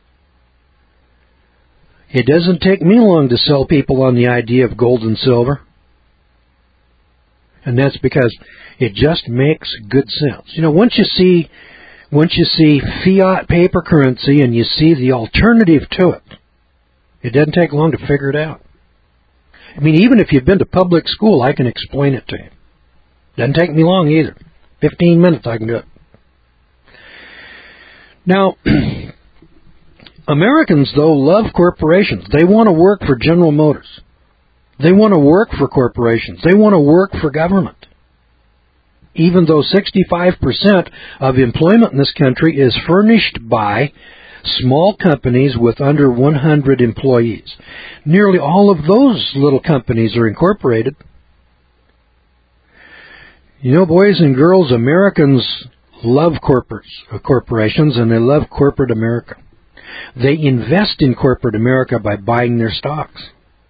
S1: It doesn't take me long to sell people on the idea of gold and silver. And that's because it just makes good sense. You know, once you see once you see fiat paper currency and you see the alternative to it, it doesn't take long to figure it out. I mean, even if you've been to public school, I can explain it to you. Doesn't take me long either. Fifteen minutes I can do it. Now, Americans, though, love corporations. They want to work for General Motors. They want to work for corporations. They want to work for government. Even though sixty-five percent of employment in this country is furnished by small companies with under one hundred employees. Nearly all of those little companies are incorporated. You know, boys and girls, Americans love corporates, uh, corporations, and they love corporate America. They invest in corporate America by buying their stocks.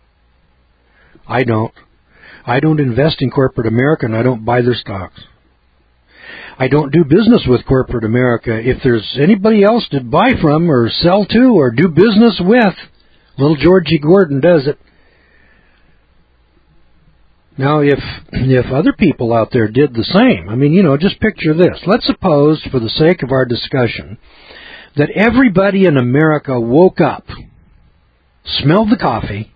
S1: I don't. I don't invest in corporate America, and I don't buy their stocks. I don't do business with corporate America. If there's anybody else to buy from or sell to or do business with, little Georgie Gordon does it. Now, if if other people out there did the same, I mean, you know, just picture this. Let's suppose, for the sake of our discussion, that everybody in America woke up, smelled the coffee,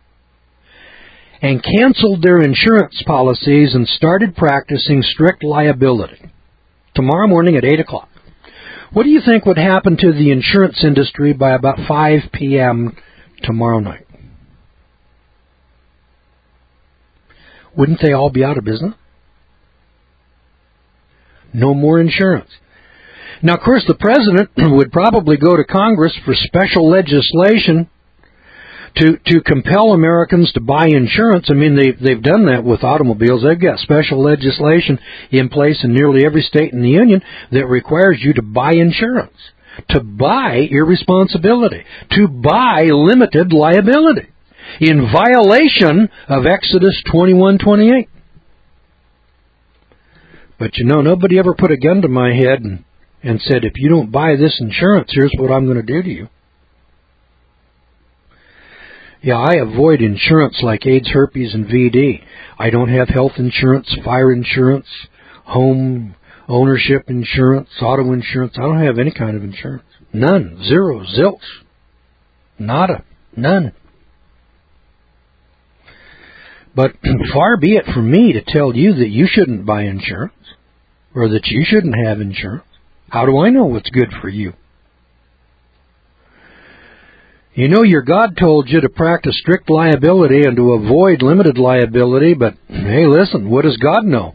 S1: and canceled their insurance policies and started practicing strict liability tomorrow morning at eight o'clock. What do you think would happen to the insurance industry by about five p.m. tomorrow night? Wouldn't they all be out of business? No more insurance. Now, of course, the president would probably go to Congress for special legislation to to compel Americans to buy insurance. I mean, they, they've done that with automobiles. They've got special legislation in place in nearly every state in the union that requires you to buy insurance, to buy irresponsibility, to buy limited liability, in violation of Exodus twenty-one twenty-eight. But you know, nobody ever put a gun to my head and, and said, if you don't buy this insurance, here's what I'm going to do to you. Yeah, I avoid insurance like AIDS, herpes, and V D. I don't have health insurance, fire insurance, home ownership insurance, auto insurance. I don't have any kind of insurance. None. Zero. Zilch. Nada. None. But far be it from me to tell you that you shouldn't buy insurance or that you shouldn't have insurance. How do I know what's good for you? You know, your God told you to practice strict liability and to avoid limited liability, but, hey, listen, what does God know?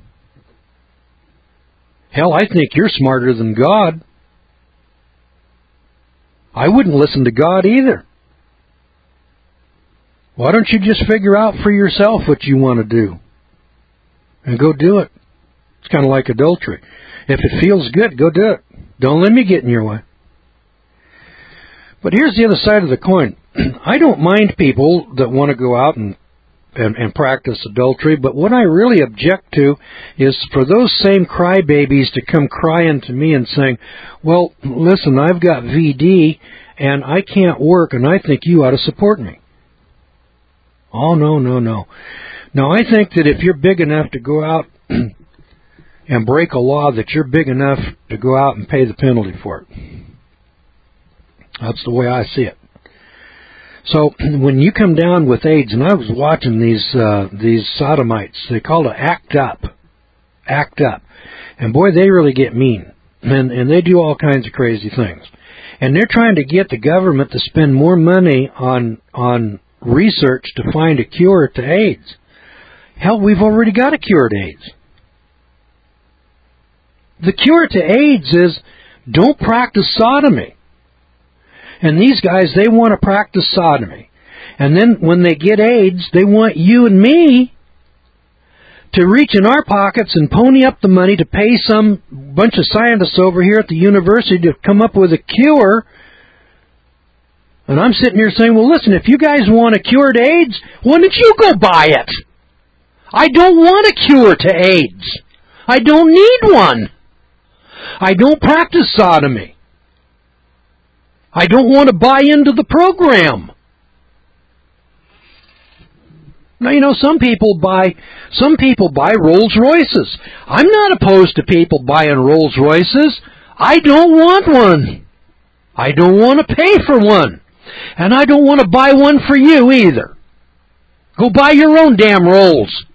S1: Hell, I think you're smarter than God. I wouldn't listen to God either. Why don't you just figure out for yourself what you want to do? And go do it. It's kind of like adultery. If it feels good, go do it. Don't let me get in your way. But here's the other side of the coin. I don't mind people that want to go out and, and, and practice adultery, but what I really object to is for those same crybabies to come crying to me and saying, well, listen, I've got V D and I can't work and I think you ought to support me. Oh, no, no, no. Now, I think that if you're big enough to go out and break a law, that you're big enough to go out and pay the penalty for it. That's the way I see it. So when you come down with AIDS, and I was watching these uh, these sodomites, they call it act up, act up, and boy, they really get mean, and and they do all kinds of crazy things, and they're trying to get the government to spend more money on on research to find a cure to AIDS. Hell, we've already got a cure to AIDS. The cure to AIDS is don't practice sodomy. And these guys, they want to practice sodomy. And then when they get AIDS, they want you and me to reach in our pockets and pony up the money to pay some bunch of scientists over here at the university to come up with a cure. And I'm sitting here saying, well, listen, if you guys want a cure to AIDS, why don't you go buy it? I don't want a cure to AIDS. I don't need one. I don't practice sodomy. I don't want to buy into the program. Now, you know, some people buy, some people buy Rolls Royces. I'm not opposed to people buying Rolls Royces. I don't want one. I don't want to pay for one. And I don't want to buy one for you either. Go buy your own damn Rolls.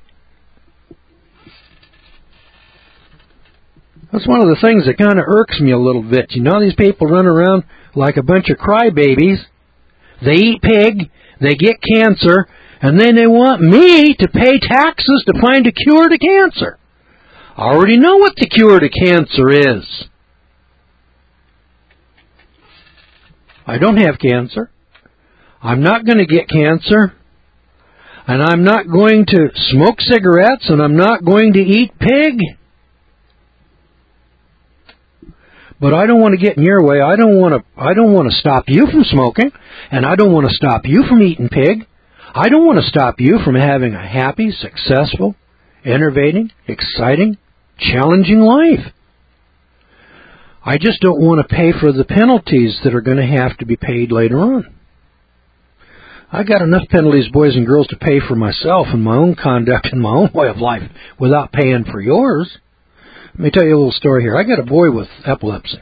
S1: That's one of the things that kind of irks me a little bit. You know, these people run around like a bunch of crybabies. They eat pig, they get cancer, and then they want me to pay taxes to find a cure to cancer. I already know what the cure to cancer is. I don't have cancer. I'm not going to get cancer. And I'm not going to smoke cigarettes, and I'm not going to eat pig. But I don't want to get in your way. I don't want to I don't want to stop you from smoking, and I don't want to stop you from eating pig. I don't want to stop you from having a happy, successful, innovating, exciting, challenging life. I just don't want to pay for the penalties that are going to have to be paid later on. I got enough penalties, boys and girls, to pay for myself and my own conduct and my own way of life without paying for yours. Let me tell you a little story here. I got a boy with epilepsy.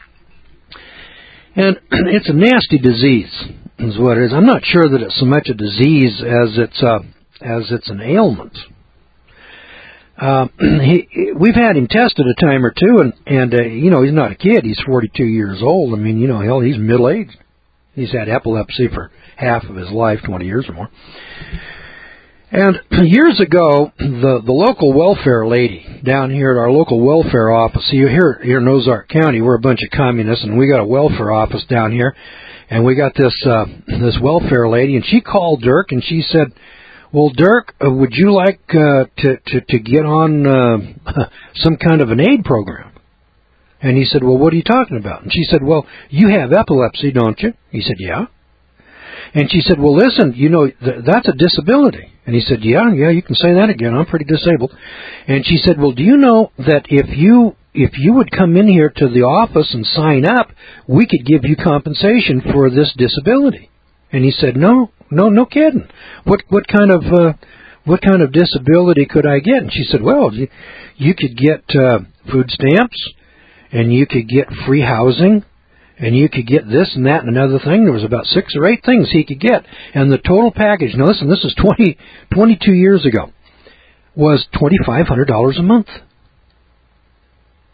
S1: And it's a nasty disease, is what it is. I'm not sure that it's so much a disease as it's uh, as it's an ailment. Uh, he, we've had him tested a time or two, and, and uh, you know, he's not a kid. He's forty-two years old. I mean, you know, hell, he's middle-aged. He's had epilepsy for half of his life, twenty years or more. And years ago, the, the local welfare lady down here at our local welfare office, see, here, here in Ozark County, we're a bunch of communists, and we got a welfare office down here, and we got this uh, this welfare lady, and she called Dirk, and she said, well, Dirk, uh, would you like uh, to, to, to get on uh, some kind of an aid program? And he said, well, what are you talking about? And she said, well, you have epilepsy, don't you? He said, yeah. And she said, well, listen, you know, th- that's a disability. And he said, yeah, yeah, you can say that again. I'm pretty disabled. And she said, well, do you know that if you if you would come in here to the office and sign up, we could give you compensation for this disability? And he said, no, no, no kidding. What what kind of uh, what kind of disability could I get? And she said, well, you, you could get uh, food stamps, and you could get free housing, and you could get this and that and another thing. There was about six or eight things he could get. And the total package, now listen, this is twenty, twenty-two years ago, was twenty-five hundred dollars a month.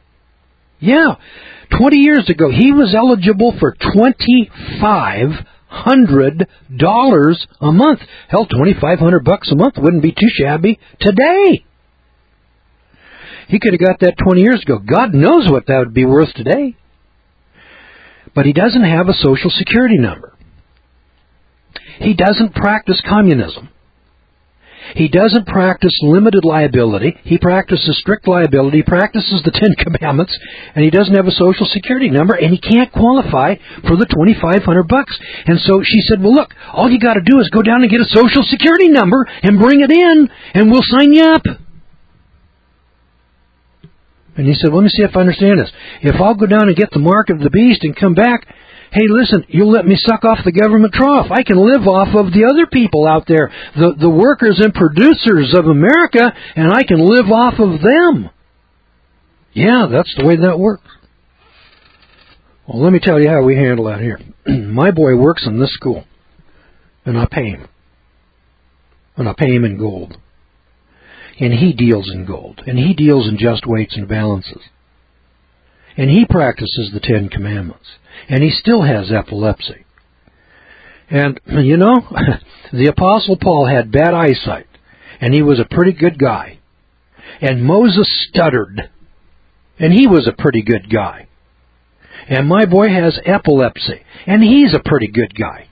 S1: Yeah, twenty years ago, he was eligible for twenty-five hundred dollars a month. Hell, twenty-five hundred bucks a month wouldn't be too shabby today. He could have got that twenty years ago. God knows what that would be worth today. But he doesn't have a Social Security number. He doesn't practice communism. He doesn't practice limited liability. He practices strict liability. He practices the Ten Commandments, and he doesn't have a Social Security number, and he can't qualify for the twenty-five hundred bucks. And so she said, well, look, all you got to do is go down and get a Social Security number and bring it in, and we'll sign you up. And he said, well, let me see if I understand this. If I'll go down and get the mark of the beast and come back, hey, listen, you'll let me suck off the government trough. I can live off of the other people out there, the, the workers and producers of America, and I can live off of them. Yeah, that's the way that works. Well, let me tell you how we handle that here. My boy works in this school, and I pay him. And I pay him in gold. And he deals in gold. And he deals in just weights and balances. And he practices the Ten Commandments. And he still has epilepsy. And, you know, the Apostle Paul had bad eyesight. And he was a pretty good guy. And Moses stuttered. And he was a pretty good guy. And my boy has epilepsy. And he's a pretty good guy.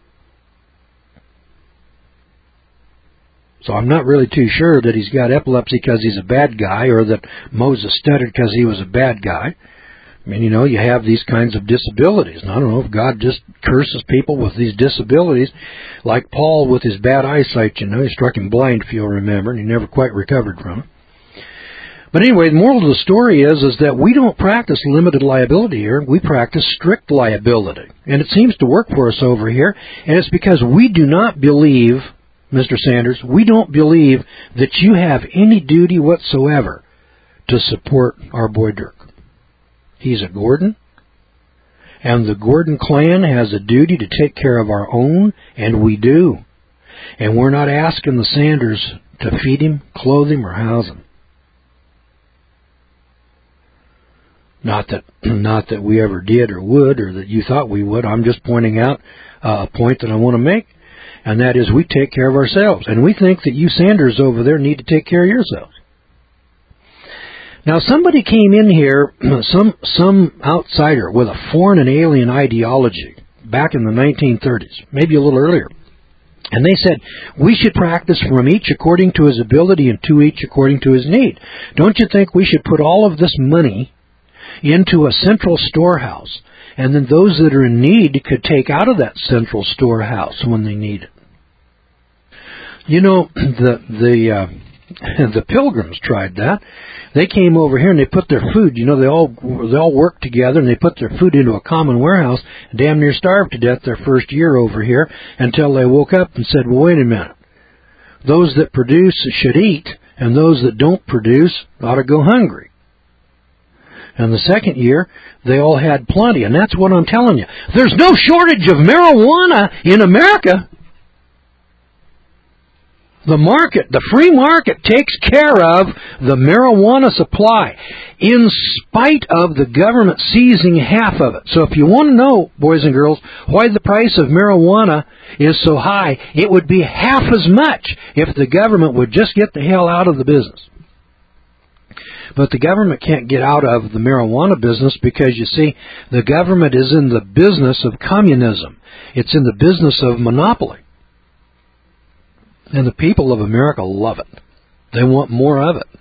S1: So I'm not really too sure that he's got epilepsy because he's a bad guy, or that Moses stuttered because he was a bad guy. I mean, you know, you have these kinds of disabilities. And I don't know if God just curses people with these disabilities, like Paul with his bad eyesight, you know. He struck him blind, if you'll remember, and he never quite recovered from it. But anyway, the moral of the story is, is that we don't practice limited liability here. We practice strict liability. And it seems to work for us over here. And it's because we do not believe, Mister Sanders, we don't believe that you have any duty whatsoever to support our boy Dirk. He's a Gordon, and the Gordon clan has a duty to take care of our own, and we do. And we're not asking the Sanders to feed him, clothe him, or house him. Not that, not that we ever did or would, or that you thought we would. I'm just pointing out uh, a point that I want to make. And that is, we take care of ourselves. And we think that you Sanders over there need to take care of yourselves. Now, somebody came in here, some some outsider with a foreign and alien ideology back in the nineteen thirties, maybe a little earlier. And they said, we should practice from each according to his ability and to each according to his need. Don't you think we should put all of this money into a central storehouse, and then those that are in need could take out of that central storehouse when they need it? You know, the the uh, the Pilgrims tried that. They came over here and they put their food. You know, they all they all worked together and they put their food into a common warehouse. And damn near starved to death their first year over here until they woke up and said, "Well, wait a minute. Those that produce should eat, and those that don't produce ought to go hungry." And the second year, they all had plenty. And that's what I'm telling you. There's no shortage of marijuana in America. The market, the free market, takes care of the marijuana supply in spite of the government seizing half of it. So if you want to know, boys and girls, why the price of marijuana is so high, it would be half as much if the government would just get the hell out of the business. But the government can't get out of the marijuana business because, you see, the government is in the business of communism. It's in the business of monopoly. And the people of America love it. They want more of it.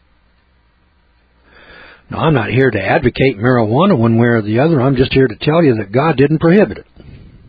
S1: Now, I'm not here to advocate marijuana one way or the other. I'm just here to tell you that God didn't prohibit it.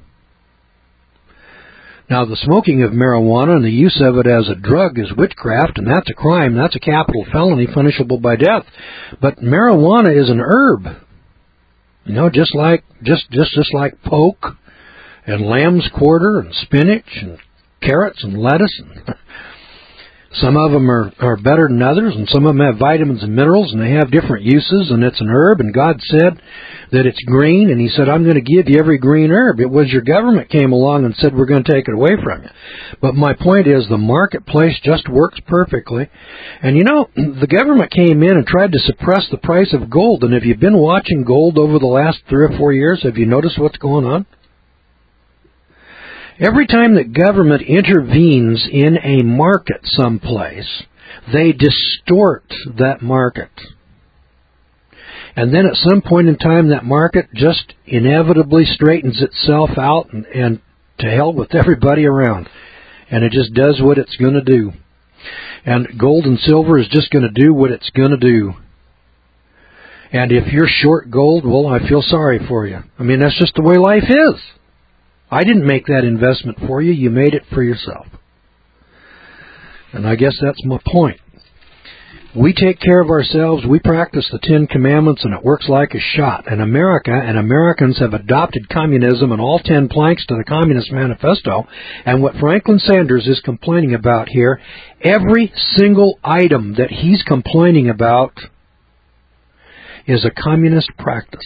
S1: Now, the smoking of marijuana and the use of it as a drug is witchcraft, and that's a crime. That's a capital felony punishable by death. But marijuana is an herb. You know, just like just just just like poke and lamb's quarter and spinach and carrots and lettuce. And some of them are, are better than others, and some of them have vitamins and minerals, and they have different uses, and it's an herb, and God said that it's green, and He said, I'm going to give you every green herb. It was your government came along and said, we're going to take it away from you. But my point is, the marketplace just works perfectly. And you know, the government came in and tried to suppress the price of gold, and have you been watching gold over the last three or four years? Have you noticed what's going on? Every time that government intervenes in a market someplace, they distort that market. And then at some point in time, that market just inevitably straightens itself out and, and to hell with everybody around. And it just does what it's going to do. And gold and silver is just going to do what it's going to do. And if you're short gold, well, I feel sorry for you. I mean, that's just the way life is. I didn't make that investment for you. You made it for yourself. And I guess that's my point. We take care of ourselves. We practice the Ten Commandments, and it works like a shot. And America and Americans have adopted communism and all ten planks to the Communist Manifesto. And what Franklin Sanders is complaining about here, every single item that he's complaining about is a communist practice.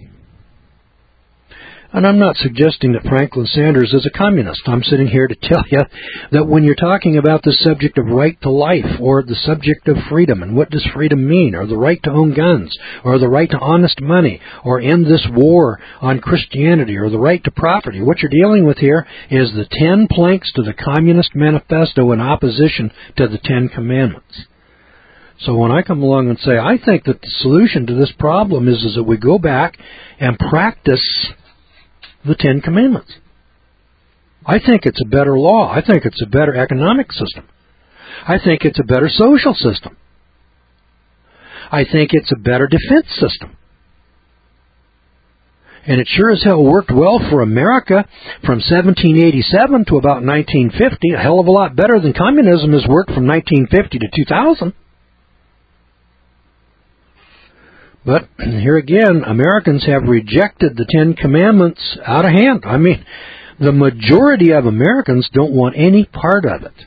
S1: And I'm not suggesting that Franklin Sanders is a communist. I'm sitting here to tell you that when you're talking about the subject of right to life or the subject of freedom, and what does freedom mean, or the right to own guns, or the right to honest money, or end this war on Christianity, or the right to property, what you're dealing with here is the ten planks to the Communist Manifesto in opposition to the Ten Commandments. So when I come along and say, I think that the solution to this problem is, is that we go back and practice the Ten Commandments. I think it's a better law. I think it's a better economic system. I think it's a better social system. I think it's a better defense system. And it sure as hell worked well for America from seventeen eighty-seven to about nineteen fifty, a hell of a lot better than communism has worked from nineteen fifty to two thousand. But here again, Americans have rejected the Ten Commandments out of hand. I mean, the majority of Americans don't want any part of it.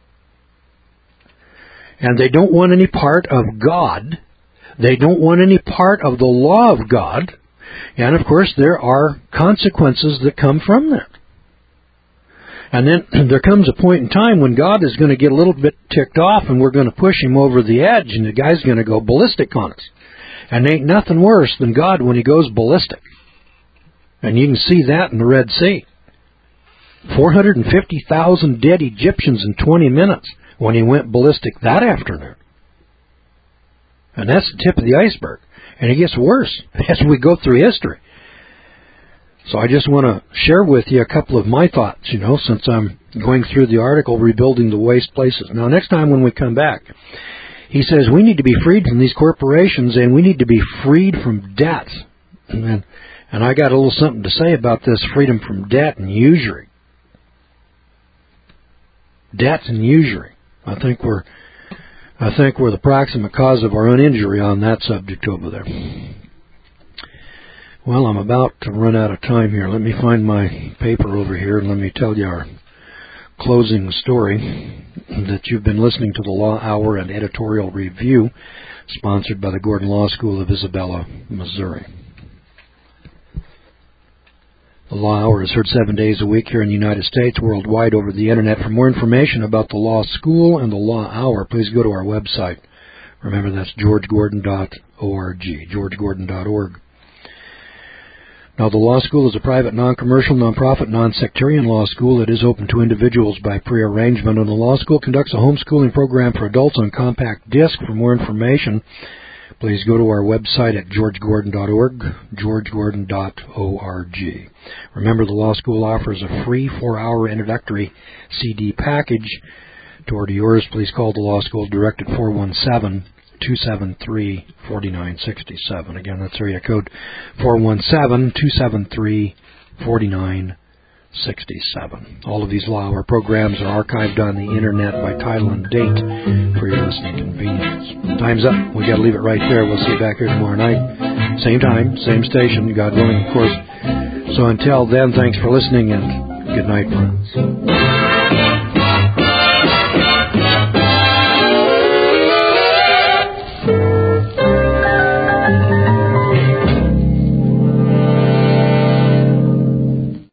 S1: And they don't want any part of God. They don't want any part of the law of God. And, of course, there are consequences that come from that. And then there comes a point in time when God is going to get a little bit ticked off, and we're going to push him over the edge, and the guy's going to go ballistic on us. And ain't nothing worse than God when he goes ballistic. And you can see that in the Red Sea. four hundred fifty thousand dead Egyptians in twenty minutes when he went ballistic that afternoon. And that's the tip of the iceberg. And it gets worse as we go through history. So I just want to share with you a couple of my thoughts, you know, since I'm going through the article, Rebuilding the Waste Places. Now, next time when we come back, he says we need to be freed from these corporations, and we need to be freed from debt. And, and I got a little something to say about this freedom from debt and usury. Debt and usury. I think we're, I think we're the proximate cause of our own injury on that subject over there. Well, I'm about to run out of time here. Let me find my paper over here, and let me tell you our closing story. That you've been listening to the Law Hour and Editorial Review, sponsored by the Gordon Law School of Isabella, Missouri. The Law Hour is heard seven days a week here in the United States, worldwide over the Internet. For more information about the Law School and the Law Hour, please go to our website. Remember, that's george gordon dot org, george gordon dot org. Now, the law school is a private, non-commercial, non-profit, non-sectarian law school. It is open to individuals by pre-arrangement, and the law school conducts a homeschooling program for adults on compact disc. For more information, please go to our website at george gordon dot org, george gordon dot org. Remember, the law school offers a free four-hour introductory C D package. To order yours, please call the law school direct at four one seven, two seven three, four nine six seven. Again, that's area code four one seven, two seven three, four nine six seven. All of these Law Hour programs are archived on the Internet by title and date for your listening convenience. Time's up. We got to leave it right there. We'll see you back here tomorrow night. Same time, same station, God willing, of course. So until then, thanks for listening, and good night, friends.